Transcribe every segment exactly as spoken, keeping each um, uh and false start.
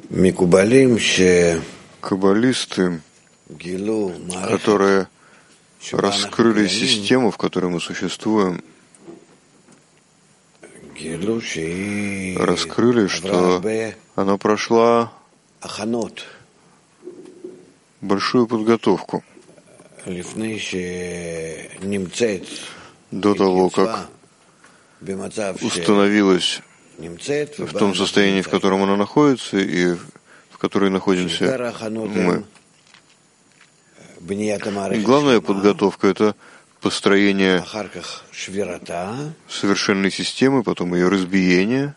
Каббалисты, которые раскрыли систему, в которой мы существуем, раскрыли, что она прошла большую подготовку до того, как установилась в том состоянии, в котором она находится, и в котором находимся мы. И главная подготовка — это построение совершенной системы, потом ее разбиение,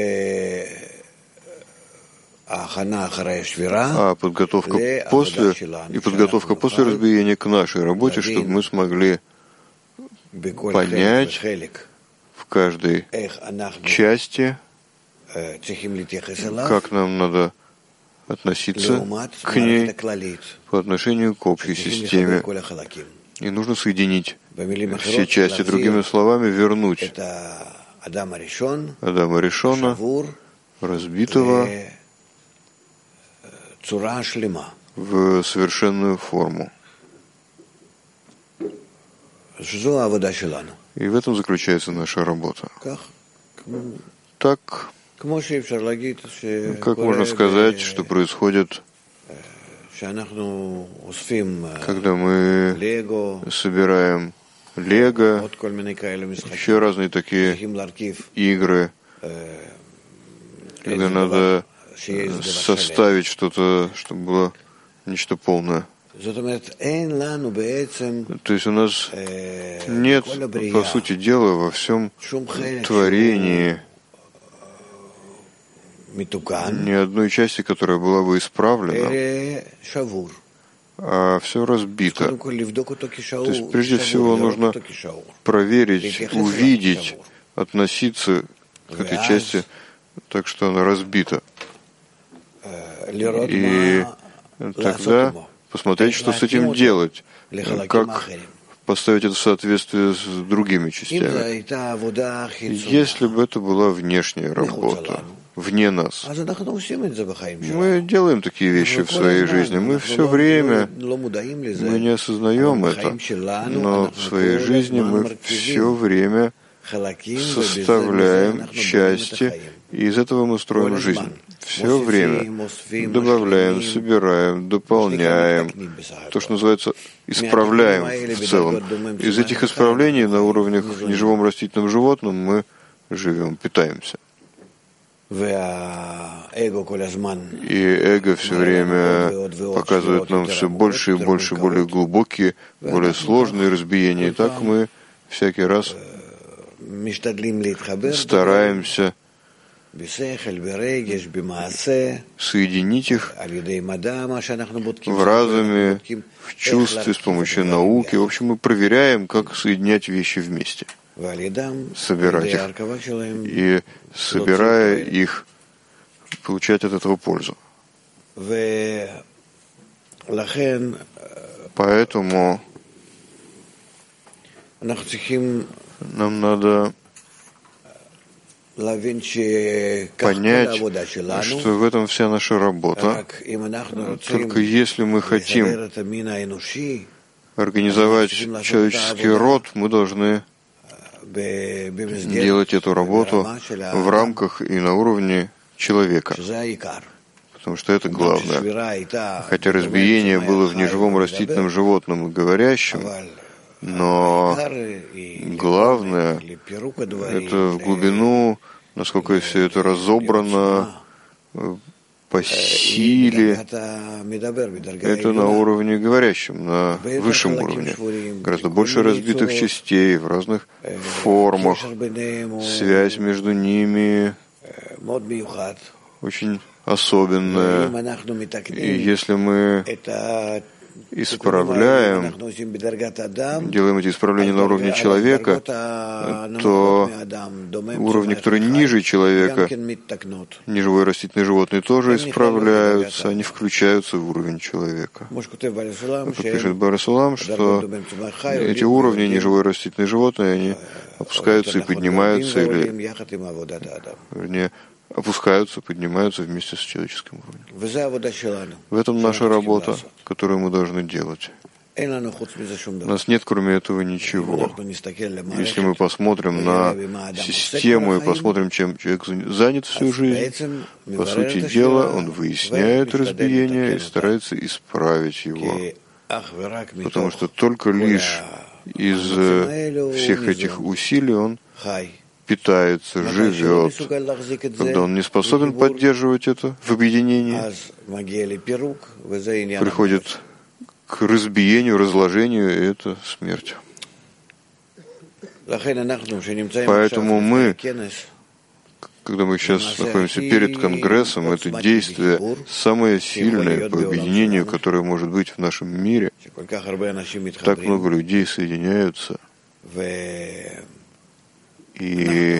а подготовка после, и подготовка после разбиения к нашей работе, чтобы мы смогли понять в каждой части, как нам надо относиться к ней по отношению к общей системе. И нужно соединить все части. Другими словами, вернуть Адама Ришона, разбитого, в совершенную форму. И в этом заключается наша работа. Так, как можно сказать, что происходит, когда мы собираем лего, еще разные такие игры, когда надо составить что-то, чтобы было нечто полное. То есть у нас нет, по сути дела, во всем творении ни одной части, которая была бы исправлена, а все разбито. То есть прежде всего нужно проверить, увидеть, относиться к этой части так, что она разбита. И тогда посмотреть, что с этим делать, как поставить это в соответствие с другими частями. Если бы это была внешняя работа, вне нас, мы делаем такие вещи в своей жизни. Мы все время, мы не осознаем это, но в своей жизни мы все время составляем части, и из этого мы строим жизнь. Все время добавляем, собираем, дополняем, то, что называется, исправляем в целом. Из этих исправлений на уровнях в неживом растительном животном мы живем, питаемся. И эго все время показывает нам все больше и больше, более глубокие, более сложные разбиения. И так мы всякий раз стараемся соединить их в разуме, в чувстве, с помощью науки. В общем, мы проверяем, как соединять вещи вместе, собирать их, и, собирая их, получать от этого пользу. Поэтому нам надо понять, что в этом вся наша работа. Только если мы хотим организовать человеческий род, мы должны делать эту работу в рамках и на уровне человека, потому что это главное. Хотя разбиение было в неживом растительном животном и говорящем, но главное — это в глубину, насколько все это разобрано по силе. Это на уровне говорящем, на высшем уровне. Гораздо больше разбитых частей в разных формах. Связь между ними очень особенная. И если мы исправляем, делаем эти исправления на уровне человека, то уровни, которые ниже человека, неживое растительное животное, тоже исправляются, они включаются в уровень человека. Как пишет Бар Сулам, что эти уровни, неживое растительное животное, они опускаются и поднимаются, или, вернее, опускаются, поднимаются вместе с человеческим уровнем. В этом наша работа, которую мы должны делать. У нас нет, кроме этого, ничего. Если мы посмотрим на систему и посмотрим, чем человек занят всю жизнь, по сути дела, он выясняет разбиение и старается исправить его. Потому что только лишь из всех этих усилий он питается, живет. Когда он не способен поддерживать это в объединении, приходит к разбиению, разложению, и это смерть. Поэтому мы, когда мы сейчас находимся перед Конгрессом, это действие самое сильное по объединению, которое может быть в нашем мире. Так много людей соединяются. И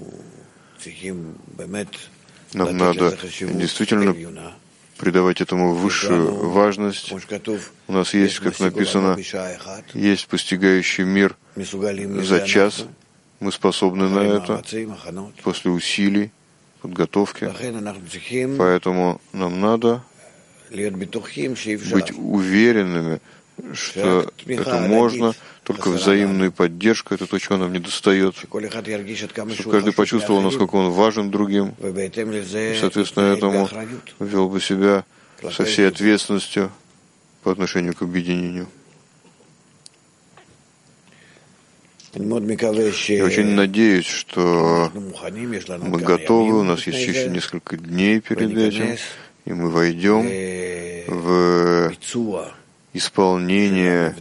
нам надо действительно придавать этому высшую важность. У нас есть, как написано, есть постигающий мир за час. Мы способны на это после усилий, подготовки. Поэтому нам надо быть уверенными, что это можно, только взаимная поддержка, это то, чего нам не достает. Чтобы каждый почувствовал, насколько он важен другим, и, соответственно, этому вел бы себя со всей ответственностью по отношению к объединению. Я очень надеюсь, что мы готовы, у нас есть еще несколько дней перед этим, и мы войдем в исполнение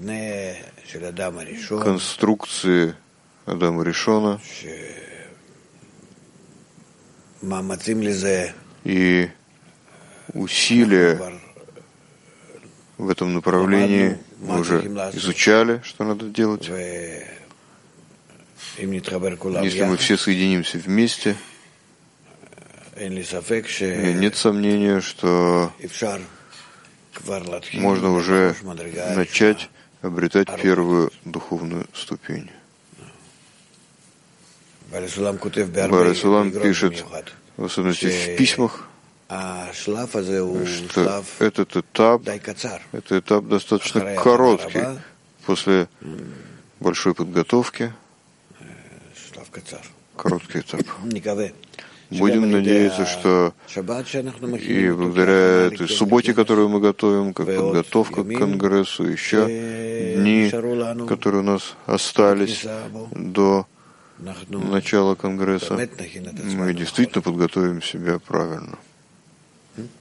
конструкции Адама Ришона, и усилия в этом направлении мы уже изучали, что надо делать. Если мы все соединимся вместе, нет сомнения, что можно уже начать обретать первую духовную ступень. Бар-Сулам пишет, в особенности в письмах, что этот этап, это этап достаточно короткий. После большой подготовки, короткий этап. Будем надеяться, что и благодаря этой субботе, которую мы готовим, как подготовка к Конгрессу, еще дни, которые у нас остались до начала Конгресса, мы действительно подготовим себя правильно.